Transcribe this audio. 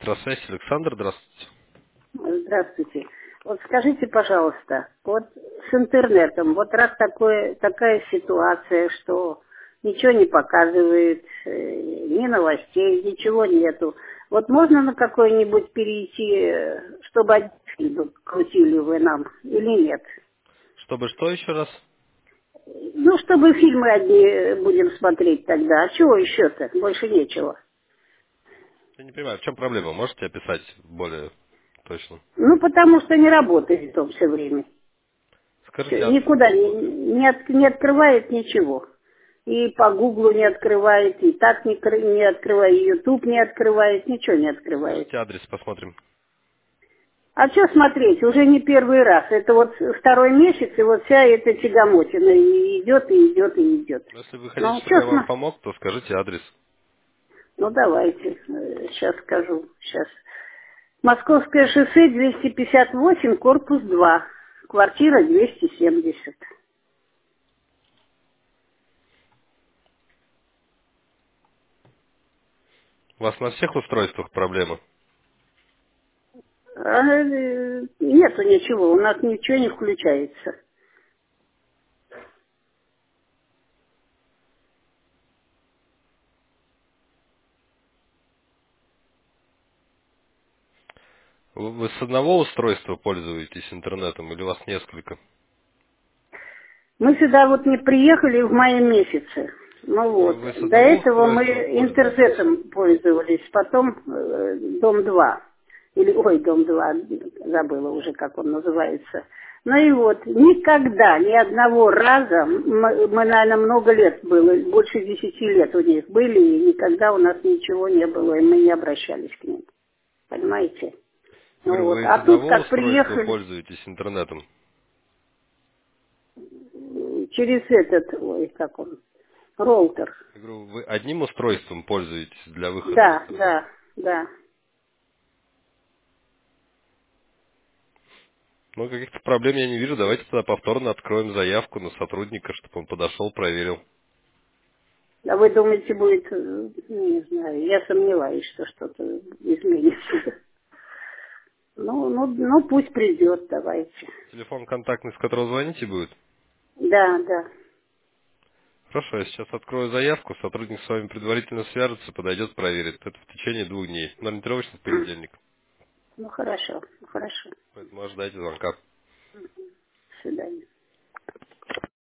Электросвязь, Александр, здравствуйте. Здравствуйте. Вот скажите, пожалуйста, вот с интернетом, вот раз такая ситуация, что ничего не показывает, ни новостей, ничего нету. Вот можно на какой-нибудь перейти, чтобы один фильм крутили вы нам или нет? Чтобы что еще раз? Ну, чтобы фильмы одни будем смотреть тогда. А чего еще-то? Больше нечего. Я не понимаю, в чем проблема? Можете описать более точно? Ну, потому что не работает он все время. Скажите Всё, адрес никуда Гугла. не открывает ничего. И по Гуглу не открывает, и так не открывает, и Ютуб не открывает, ничего не открывает. Скажите адрес, посмотрим. А что смотреть? Уже не первый раз. Это вот второй месяц, и вот вся эта тягомотина и идет, и идет, и идет. Но если вы хотите, Ну, чтобы что я вам помог, то скажите адрес. Ну, давайте. Сейчас скажу. Сейчас. Московское шоссе 258, корпус 2. Квартира 270. У вас на всех устройствах проблемы? Нету ничего, у нас ничего не включается. Вы с одного устройства пользуетесь интернетом или у вас несколько? Мы сюда вот не приехали в мае месяце. Ну Я говорю, вот. вы с До одного этого мы устройства пользуетесь? интернетом пользовались, потом дом 2. Или, ой, дом 2, забыла уже, как он называется. Ну и вот, никогда, ни одного раза, мы, наверное, много лет было, больше 10 лет у них были, и никогда у нас ничего не было, и мы не обращались к ним. Понимаете? Я Ну говорю, вот. вы с А тут одного как устройства приехали пользуетесь интернетом? через этот, ой, как он, роутер. Я говорю, вы одним устройством пользуетесь для выхода в Да, интернет? да, да. Ну, каких-то проблем я не вижу. Давайте тогда повторно откроем заявку на сотрудника, чтобы он подошел, проверил. А вы думаете, будет, не знаю, я сомневаюсь, что что-то изменится. Ну, пусть придет, давайте. Телефон контактный, с которого звоните, будет? Да, да. Хорошо, я сейчас открою заявку, сотрудник с вами предварительно свяжется, подойдет, проверит. Это в течение 2 дней. Но ориентировочно в понедельник. Ну, хорошо, хорошо. Поэтому ожидайте звонка.